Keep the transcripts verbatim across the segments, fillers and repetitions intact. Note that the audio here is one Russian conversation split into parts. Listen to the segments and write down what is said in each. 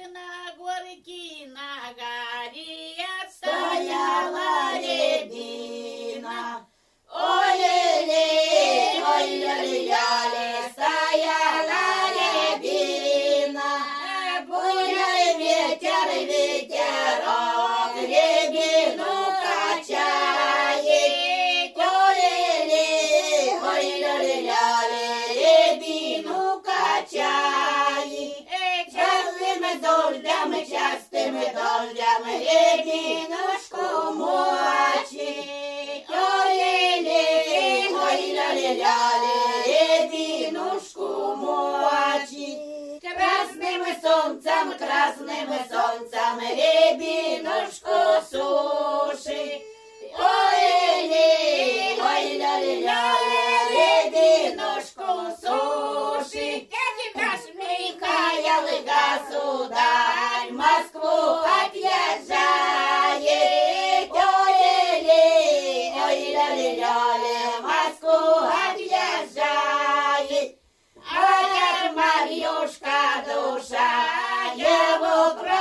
на горке на горе стояла рябина. Ой-ле-ле, ой-ле-ле, стояла рябина. Буйный ветер, ветерок, рябину качает. Ой-ле-ле, ой-ле-ле, рябину качает. Частым дождям, частым дождям рябинушку мочит. Ой-ле-ле, ой-ле-ле, рябинушку мочит. Красным солнцем, красным солнцем рябинушку сушит. Ой-ле, ой-ле-ле, рябинушку сушит. Михаил государь Москву отъезжает. Ой-ле, ой-ле-ле, Москву отъезжает. А как Марьюшка душа его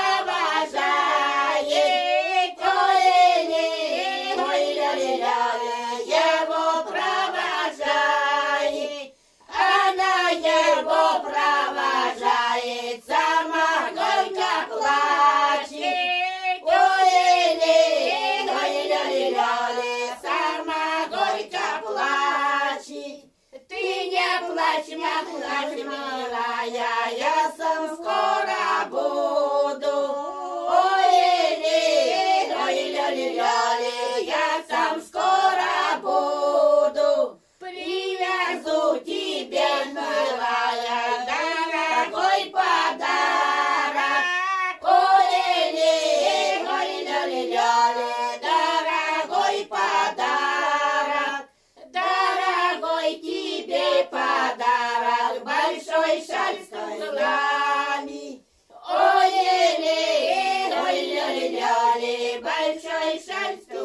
провожает. Ой-ле, ой-ле-ле, его провожает. Она его провожает, сама горько плачет. Ой-ле, ой-ле-ле, сама горько плачет. Ты не плачь, не плачь, милая, я сам скоро буду. Ой-ле, ой-ле-ле, я сам скоро буду. Привезу тебе, милая, дорогой подарок. Ой-ле, ой-ле-ле, дорогой подарок. Дорогой тебе подарок, большой шаль с узлами. Ой-ле, ой-ле-ле, большой шаль с